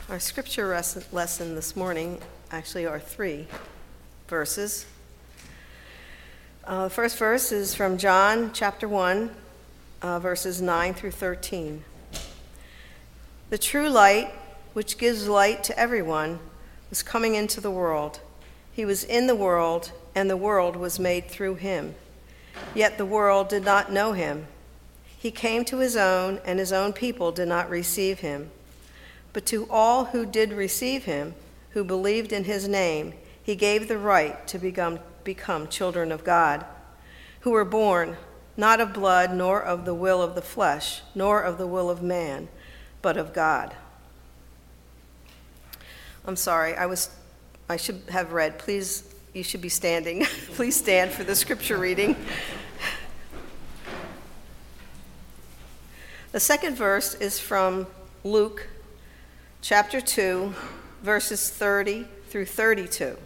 Our scripture lesson this morning actually are 3 verses. The first verse is from John chapter 1, verses 9 through 13. The true light, which gives light to everyone, was coming into the world. He was in the world, and the world was made through him. Yet the world did not know him. He came to his own, and his own people did not receive him. But to all who did receive him, who believed in his name, he gave the right to become children of God, who were born not of blood, nor of the will of the flesh, nor of the will of man, but of God. I'm sorry, I should have read. Please, you should be standing. Please stand for the scripture reading. The second verse is from Luke chapter 2, verses 30 through 32.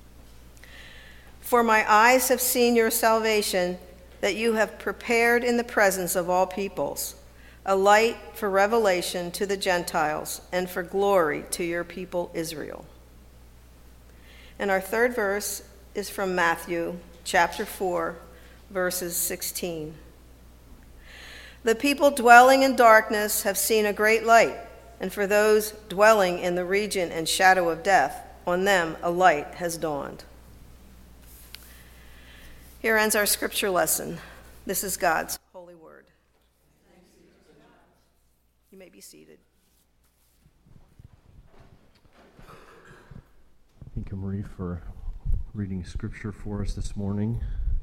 For my eyes have seen your salvation, that you have prepared in the presence of all peoples, a light for revelation to the Gentiles and for glory to your people Israel. And our third verse is from Matthew chapter 4, verses 16. The people dwelling in darkness have seen a great light, and for those dwelling in the region and shadow of death, on them a light has dawned. Here ends our scripture lesson. This is God's holy word. You may be seated. Thank you, Marie, for reading scripture for us this morning.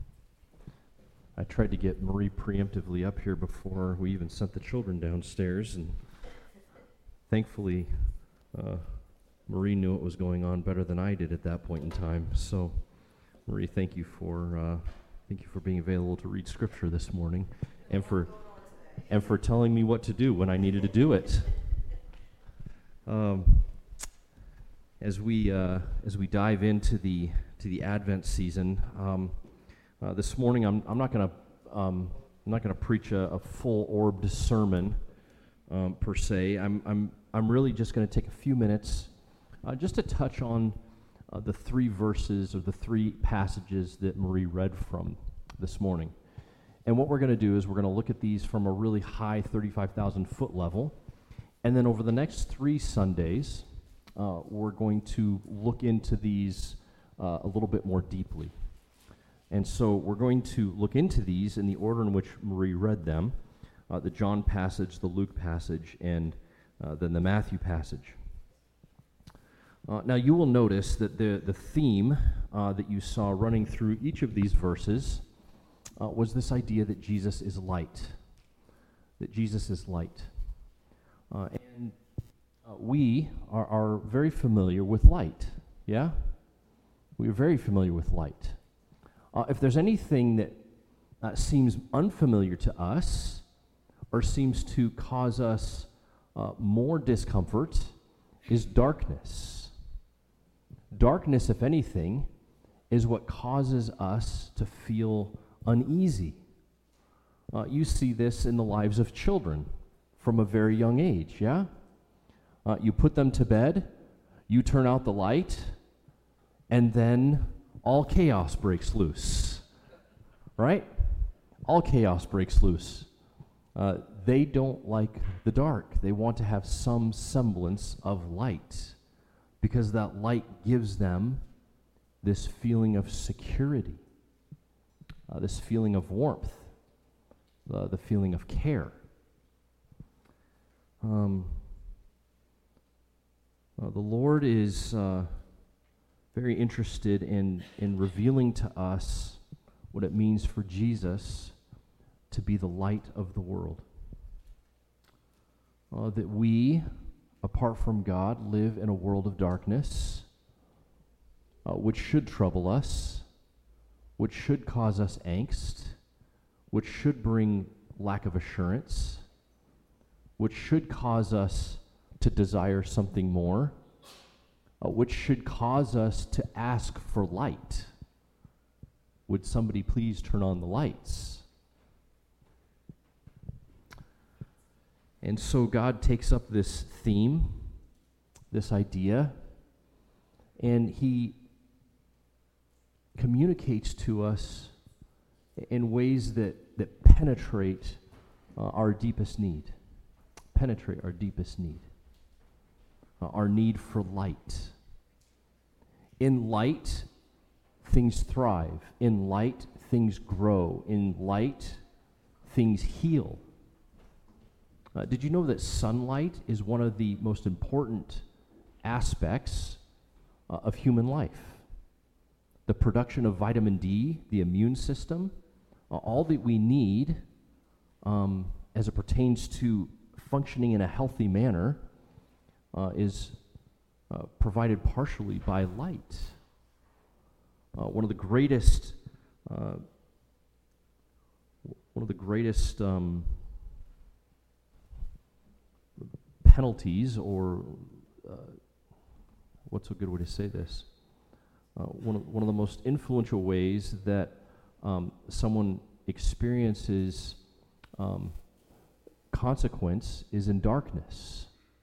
I tried to get Marie preemptively up here before we even sent the children downstairs, and thankfully, Marie knew what was going on better than I did at that point in time. So, Marie, thank you for being available to read scripture this morning, and for telling me what to do when I needed to do it. As we dive into the Advent season, this morning I'm not going to preach a full-orbed sermon per se. I'm really just going to take a few minutes just to touch on the 3 verses or the 3 passages that Marie read from this morning. And what we're going to do is we're going to look at these from a really high 35,000-foot level, and then over the next 3 Sundays, we're going to look into these a little bit more deeply. And so we're going to look into these in the order in which Marie read them, the John passage, the Luke passage, and then the Matthew passage. Now you will notice that the theme that you saw running through each of these verses was this idea that Jesus is light. That Jesus is light. And we are very familiar with light, yeah? We are very familiar with light. If there's anything that seems unfamiliar to us or seems to cause us more discomfort, is darkness. Darkness, if anything, is what causes us to feel uneasy. You see this in the lives of children from a very young age, yeah? You put them to bed, you turn out the light, and then all chaos breaks loose, right? All chaos breaks loose. They don't like the dark. They want to have some semblance of light because that light gives them this feeling of security, this feeling of warmth, the feeling of care. The Lord is very interested in revealing to us what it means for Jesus to be the light of the world. That we, apart from God, live in a world of darkness, which should trouble us, which should cause us angst, which should bring lack of assurance, which should cause us to desire something more, which should cause us to ask for light. Would somebody please turn on the lights? And so God takes up this theme this idea, and he communicates to us in ways that penetrate our deepest need. Penetrate our deepest need. Our need for light. In light, things thrive. In light, things grow. In light, things heal. Did you know that sunlight is one of the most important aspects of human life? The production of vitamin D, the immune system, all that we need as it pertains to functioning in a healthy manner is provided partially by light. One of the greatest penalties, or what's a good way to say this? One of the most influential ways that someone experiences consequence is in darkness.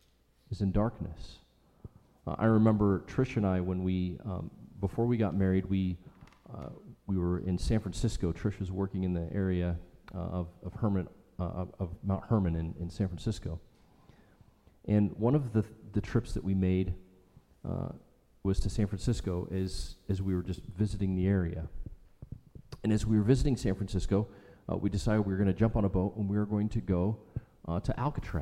I remember Trish and I, when we before we got married, we were in San Francisco. Trish was working in the area of Mount Hermon in San Francisco. And one of the trips that we made was to San Francisco as we were just visiting the area. And as we were visiting San Francisco, we decided we were going to jump on a boat and we were going to go to Alcatraz.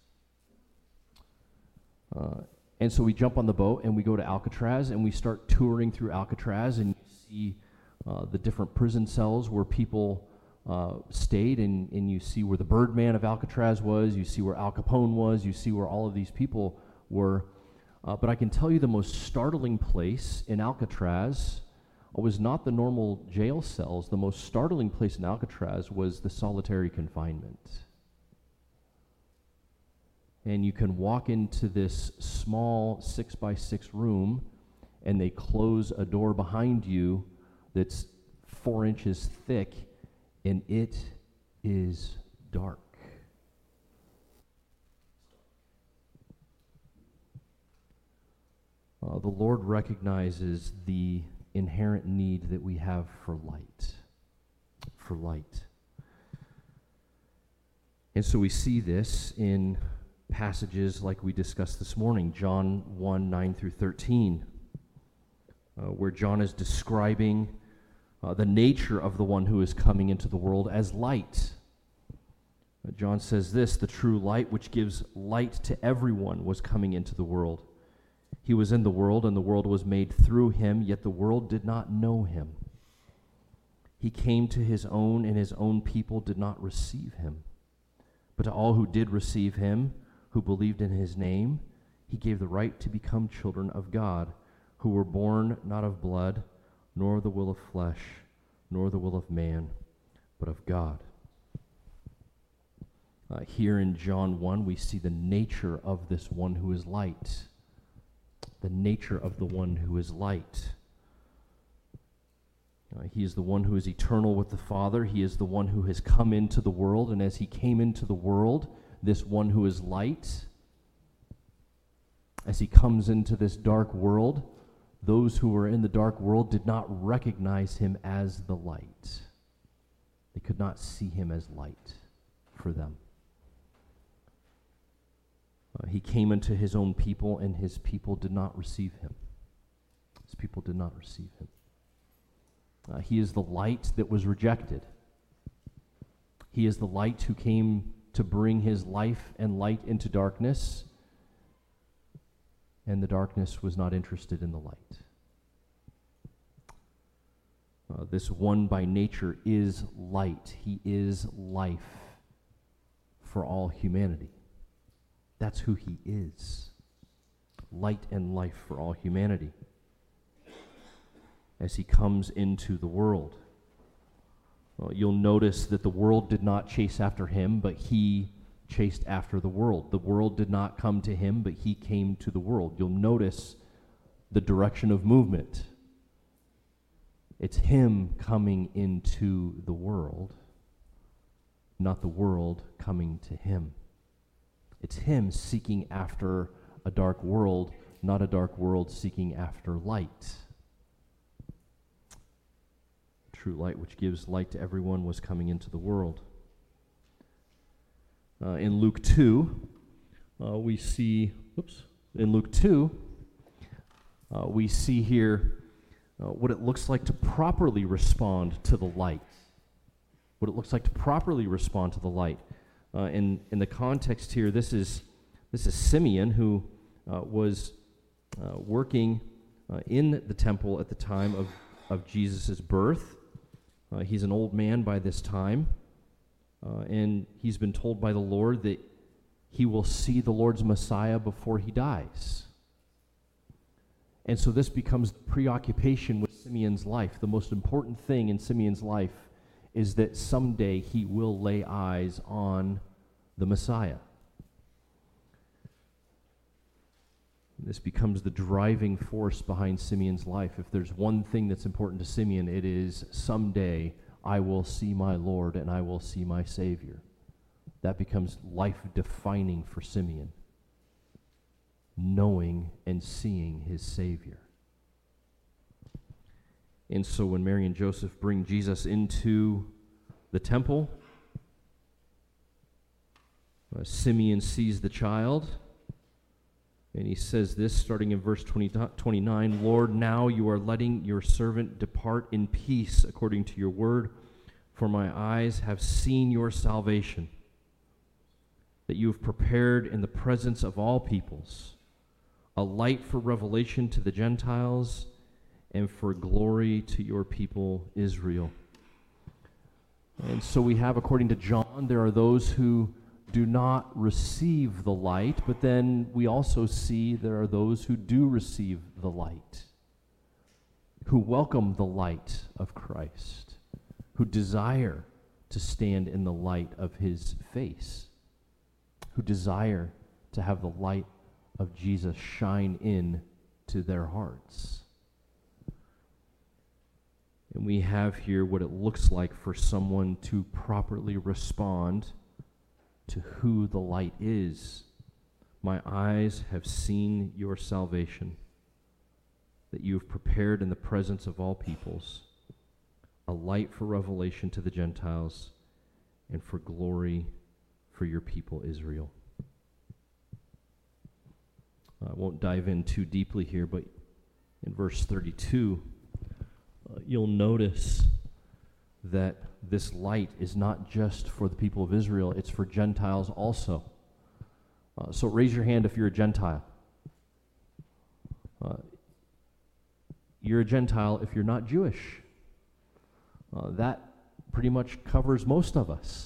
And so we jump on the boat and we go to Alcatraz and we start touring through Alcatraz, and you see the different prison cells where people stayed, and you see where the Birdman of Alcatraz was, you see where Al Capone was, you see where all of these people were. But I can tell you the most startling place in Alcatraz was not the normal jail cells. The most startling place in Alcatraz was the solitary confinement. And you can walk into this small 6x6 room, and they close a door behind you that's 4 inches thick, and it is dark. The Lord recognizes the inherent need that we have for light. And so we see this in passages like we discussed this morning, John 1, 9 through 13, where John is describing the nature of the one who is coming into the world as light. John says this: the true light, which gives light to everyone, was coming into the world. He was in the world, and the world was made through him, yet the world did not know him. He came to his own, and his own people did not receive him. But to all who did receive him, who believed in his name, he gave the right to become children of God, who were born not of blood, nor the will of flesh, nor the will of man, but of God. Here in John 1, we see the nature of this one who is light. The nature of the one who is light. He is the one who is eternal with the Father. He is the one who has come into the world, and as he came into the world, this one who is light, as he comes into this dark world, those who were in the dark world did not recognize him as the light. They could not see him as light for them. He came into his own people, and his people did not receive him. His people did not receive him. He is the light that was rejected. He is the light who came to bring his life and light into darkness, and the darkness was not interested in the light. This one by nature is light. He is life for all humanity. That's who he is. Light and life for all humanity. As he comes into the world, you'll notice that the world did not chase after him, but he chased after the world. The world did not come to him, but he came to the world. You'll notice the direction of movement. It's him coming into the world, not the world coming to him. It's him seeking after a dark world not a dark world seeking after light. True light, which gives light to everyone, was coming into the world. In Luke 2, we see here what it looks like to properly respond to the light. What it looks like to properly respond to the light. In the context here, this is Simeon, who was working in the temple at the time of Jesus' birth. He's an old man by this time, and he's been told by the Lord that he will see the Lord's Messiah before he dies. And so this becomes the preoccupation with Simeon's life. The most important thing in Simeon's life is that someday he will lay eyes on the Messiah. This becomes the driving force behind Simeon's life. If there's one thing that's important to Simeon, it is someday I will see my Lord and I will see my Savior. That becomes life-defining for Simeon, knowing and seeing his Savior. And so when Mary and Joseph bring Jesus into the temple, Simeon sees the child, and he says this, starting in verse 29, Lord, now you are letting your servant depart in peace according to your word, for my eyes have seen your salvation, that you have prepared in the presence of all peoples, a light for revelation to the Gentiles and for glory to your people Israel. And so we have, according to John, there are those who do not receive the light, but then we also see there are those who do receive the light, who welcome the light of Christ, who desire to stand in the light of his face, who desire to have the light of Jesus shine in to their hearts. And we have here what it looks like for someone to properly respond to who the light is. My eyes have seen your salvation, that you have prepared in the presence of all peoples, a light for revelation to the Gentiles and for glory for your people Israel. I won't dive in too deeply here, but in verse 32, you'll notice that this light is not just for the people of Israel, it's for Gentiles also. So raise your hand if you're a Gentile. You're a Gentile if you're not Jewish. That pretty much covers most of us.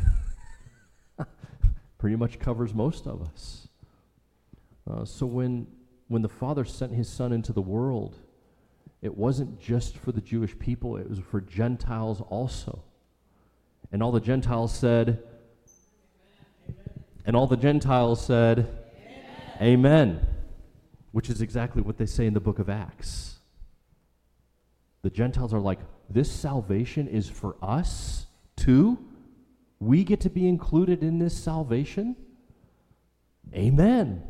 Pretty much covers most of us. So when the Father sent his Son into the world, it wasn't just for the Jewish people, it was for Gentiles also. And all the Gentiles said, and all the Gentiles said, Amen. Which is exactly what they say in the book of Acts. The Gentiles are like, this salvation is for us too? We get to be included in this salvation? Amen.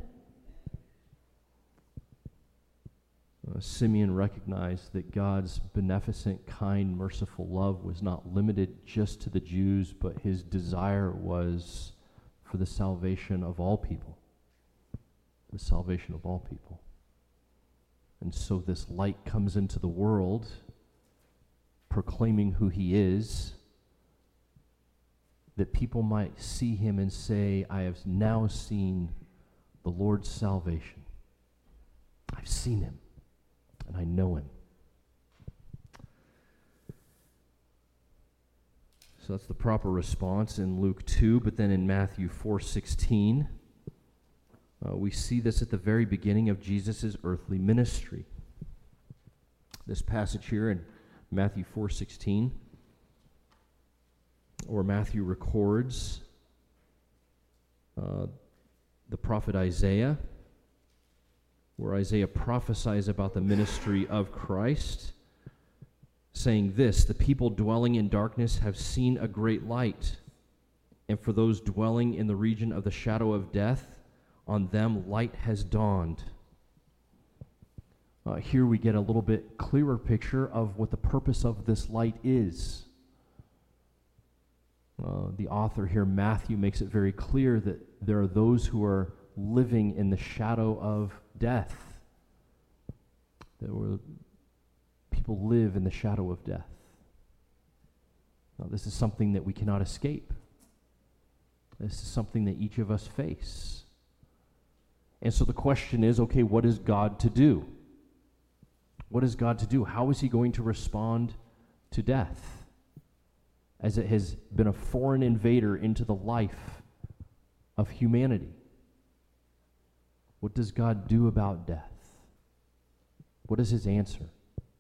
Simeon recognized that God's beneficent, kind, merciful love was not limited just to the Jews, but his desire was for the salvation of all people. The salvation of all people. And so this light comes into the world, proclaiming who he is, that people might see him and say, I have now seen the Lord's salvation. I've seen him. And I know him. So that's the proper response in Luke 2, but then in Matthew 4:16, we see this at the very beginning of Jesus' earthly ministry. This passage here in Matthew 4:16, or Matthew records the prophet Isaiah, where Isaiah prophesies about the ministry of Christ, saying this, the people dwelling in darkness have seen a great light, and for those dwelling in the region of the shadow of death, on them light has dawned. Here we get a little bit clearer picture of what the purpose of this light is. The author here, Matthew, makes it very clear that there are those who are living in the shadow of death. People live in the shadow of death. Now, this is something that we cannot escape. This is something that each of us face. And so the question is, okay, what is God to do? What is God to do? How is he going to respond to death, as it has been a foreign invader into the life of humanity? What does God do about death? What is his answer?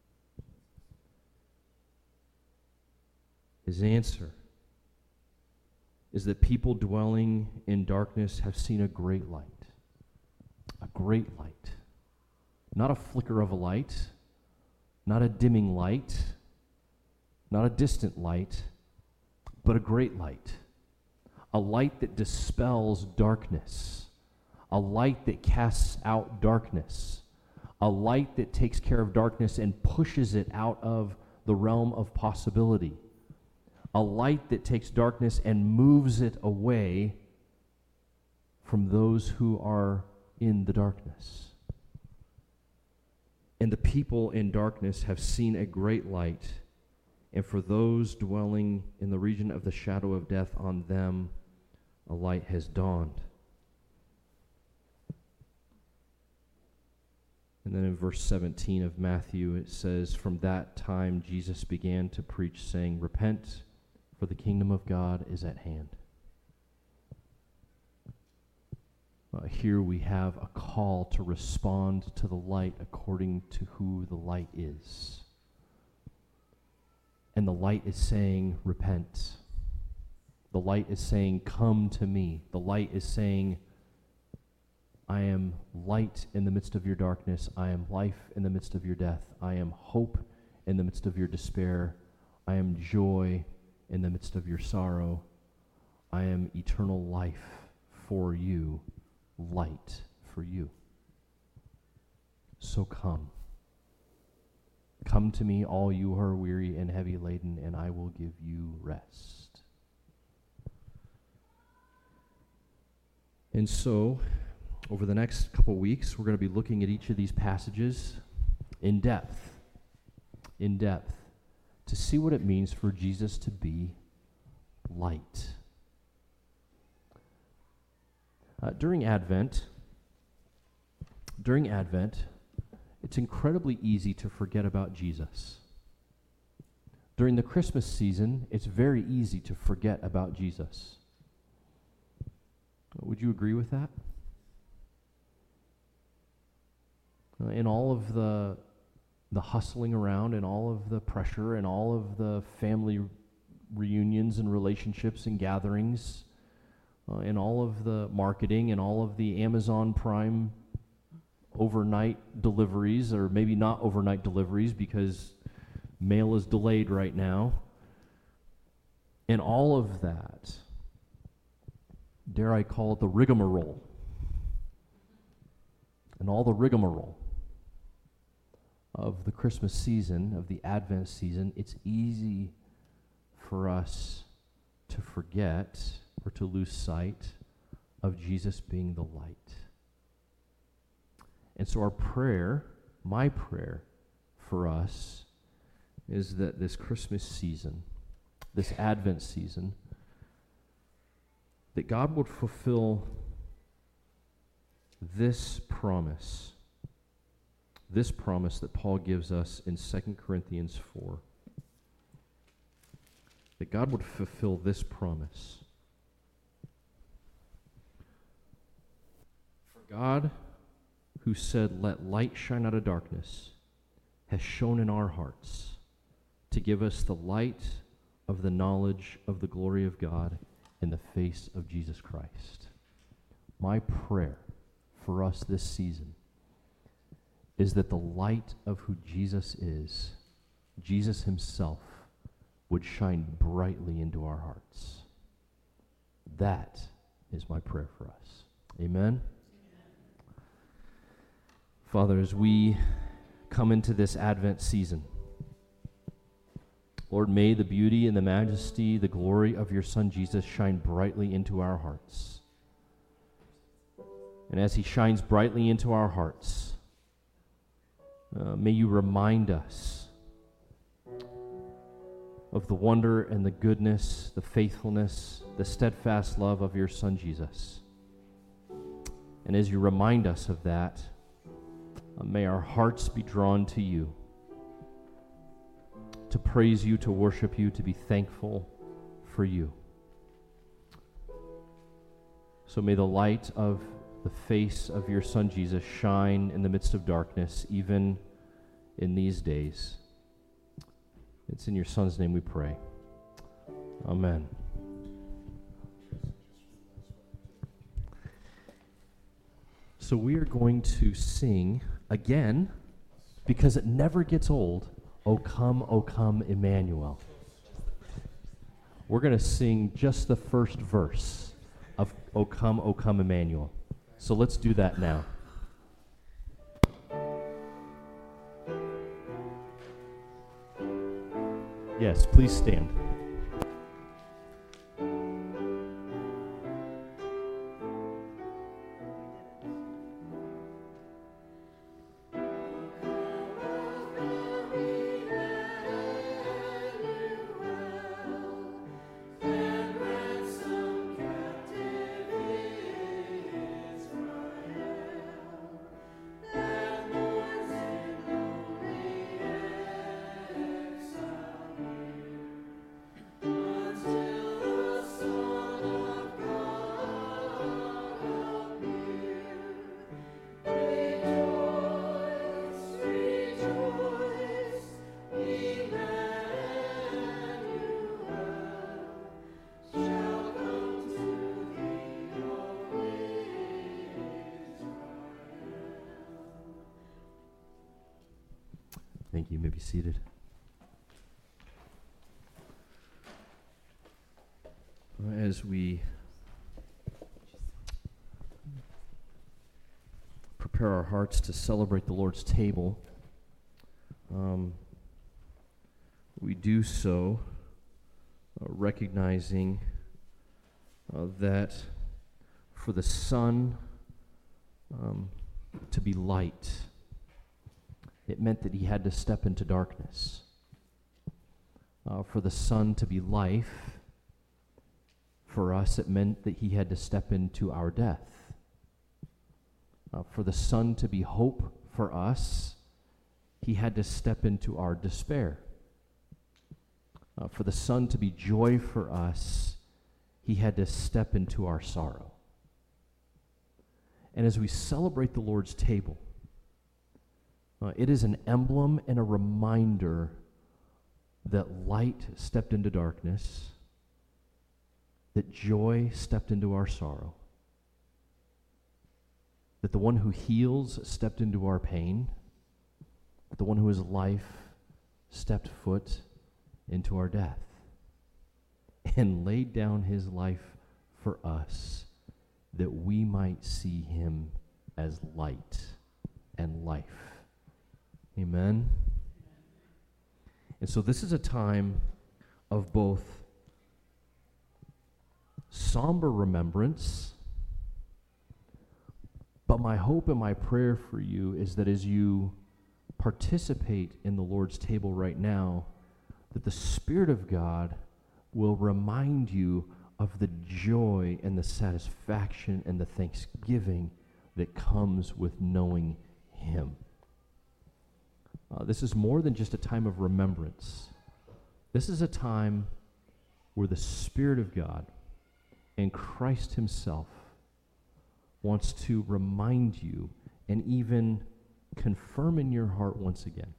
His answer is that people dwelling in darkness have seen a great light. A great light. Not a flicker of a light, not a dimming light, not a distant light, but a great light. A light that dispels darkness. A light that casts out darkness. A light that takes care of darkness and pushes it out of the realm of possibility. A light that takes darkness and moves it away from those who are in the darkness. And the people in darkness have seen a great light, and for those dwelling in the region of the shadow of death, on them a light has dawned. And then in verse 17 of Matthew, it says, "From that time Jesus began to preach, saying, 'Repent, for the kingdom of God is at hand.'" Here we have a call to respond to the light according to who the light is. And the light is saying, repent. The light is saying, come to me. The light is saying, I am light in the midst of your darkness. I am life in the midst of your death. I am hope in the midst of your despair. I am joy in the midst of your sorrow. I am eternal life for you, light for you. So come. Come to me, all you who are weary and heavy laden, and I will give you rest. And so, over the next couple weeks, we're going to be looking at each of these passages in depth, to see what it means for Jesus to be light. During Advent, it's incredibly easy to forget about Jesus. During the Christmas season, it's very easy to forget about Jesus. Would you agree with that? In all of the hustling around, and all of the pressure, and all of the family reunions and relationships and gatherings, and all of the marketing, and all of the Amazon Prime overnight deliveries, or maybe not overnight deliveries because mail is delayed right now, and all of that, dare I call it the rigmarole, and all the rigmarole of the Christmas season, of the Advent season, it's easy for us to forget or to lose sight of Jesus being the light. And so our prayer, my prayer for us, is that this Christmas season, this Advent season, that God would fulfill this promise that Paul gives us in 2 Corinthians 4. That God would fulfill this promise. For God, who said, "Let light shine out of darkness," has shone in our hearts to give us the light of the knowledge of the glory of God in the face of Jesus Christ. My prayer for us this season is that the light of who Jesus is, Jesus himself, would shine brightly into our hearts. That is my prayer for us. Amen? Father, as we come into this Advent season. Lord, may the beauty and the majesty, the glory of your Son Jesus shine brightly into our hearts. And as he shines brightly into our hearts, may you remind us of the wonder and the goodness, the faithfulness, the steadfast love of your Son Jesus. And as you remind us of that, may our hearts be drawn to you, to praise you, to worship you, to be thankful for you. So may the light of the face of your Son Jesus shine in the midst of darkness, even in these days. It's in your Son's name we pray. Amen. So we are going to sing again, because it never gets old, O come, Emmanuel. We're going to sing just the first verse of O come, Emmanuel. So let's do that now. Yes, please stand. Thank you. You may be seated. As we prepare our hearts to celebrate the Lord's table, we do so recognizing that for the sun to be light, it meant that he had to step into darkness. For the sun to be life, for us, it meant that he had to step into our death. For the sun to be hope for us, he had to step into our despair. For the sun to be joy for us, he had to step into our sorrow. And as we celebrate the Lord's table, it is an emblem and a reminder that light stepped into darkness, that joy stepped into our sorrow, that the one who heals stepped into our pain, that the one who is life stepped foot into our death and laid down his life for us, that we might see him as light and life. Amen. And so this is a time of both somber remembrance, but my hope and my prayer for you is that as you participate in the Lord's table right now, that the Spirit of God will remind you of the joy and the satisfaction and the thanksgiving that comes with knowing him. This is more than just a time of remembrance. This is a time where the Spirit of God and Christ himself wants to remind you and even confirm in your heart once again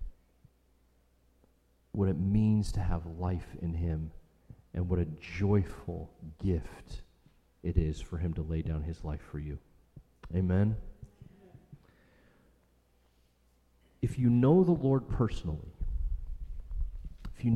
what it means to have life in him and what a joyful gift it is for him to lay down his life for you. Amen. If you know the Lord personally, you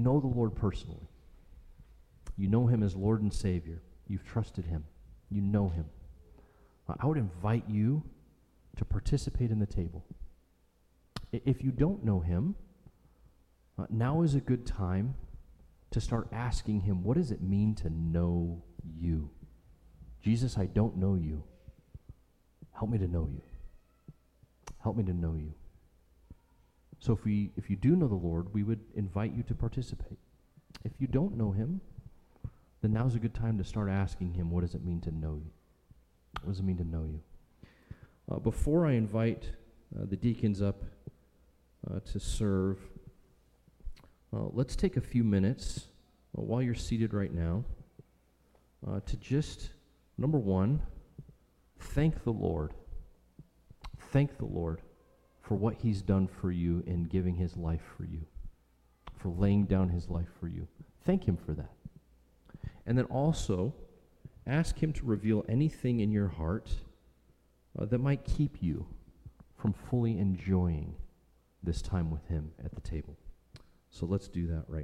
know him as Lord and Savior, you've trusted him, you know him, I would invite you to participate in the table, If you don't know him, now is a good time to start asking him, what does it mean to know you? Jesus, I don't know you. Help me to know you. Help me to know you. So if you do know the Lord, we would invite you to participate. If you don't know him, then now's a good time to start asking him, what does it mean to know you? What does it mean to know you? Before I invite the deacons up to serve, let's take a few minutes while you're seated right now to just, number one, thank the Lord. Thank the Lord for what he's done for you in giving his life for you, for laying down his life for you. Thank him for that. And then also, ask him to reveal anything in your heart that might keep you from fully enjoying this time with him at the table. So let's do that right